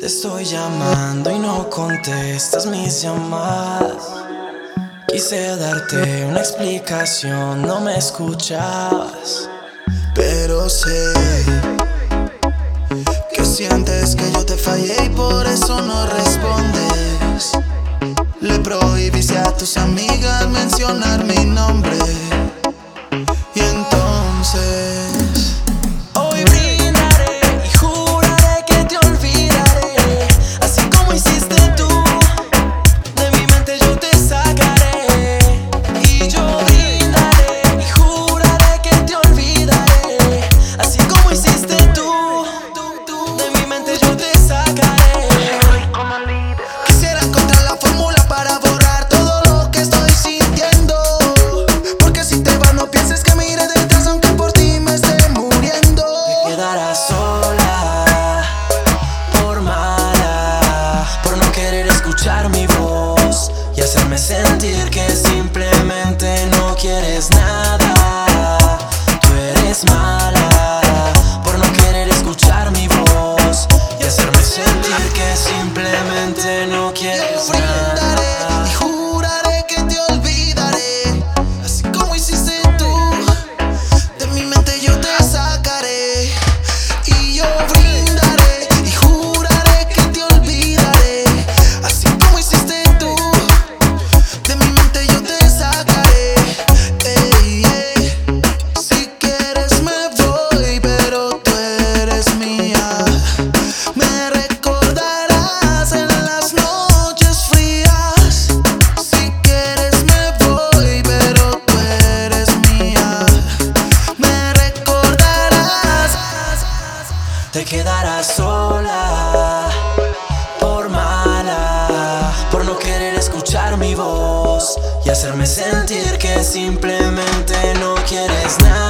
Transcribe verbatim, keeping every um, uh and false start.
Te estoy llamando y no contestas mis llamadas. Quise darte una explicación, no me escuchabas. Pero sé que sientes que yo te fallé y por eso no respondes. Le prohibiste a tus amigas mencionar mi nombre. Y entonces hoy brindaré y juraré que te olvidaré, así como hiciste tú. De mi mente yo te sacaré. Y yo brindaré y juraré que te olvidaré, así como hiciste tú. De mi mente yo te sacaré. quisiera encontrar la fórmula para borrar todo lo que estoy sintiendo. Porque si te vas no pienses que mire detrás aunque por ti me esté muriendo. Te quedarás sola, por mala, por no querer escuchar mi voz y hacerme sentir que simplemente no quieres nada. Tú eres mala, por no querer escuchar mi voz y hacerme sentir que simplemente no quieres Yo brindaré nada. y juraré que te olvidaré, así como hiciste tú. De mi mente yo te sacaré. Y yo brindaré y juraré que te olvidaré, así como hiciste tú. De mi mente yo te sacaré. Ey, ey. Si quieres me voy, pero tú eres mía. Me recordarás en las noches frías. Si quieres me voy, pero tú eres mía. Me recordarás. Te quedarás sola, por mala, por no querer escuchar mi voz y hacerme sentir que simplemente no quieres nada.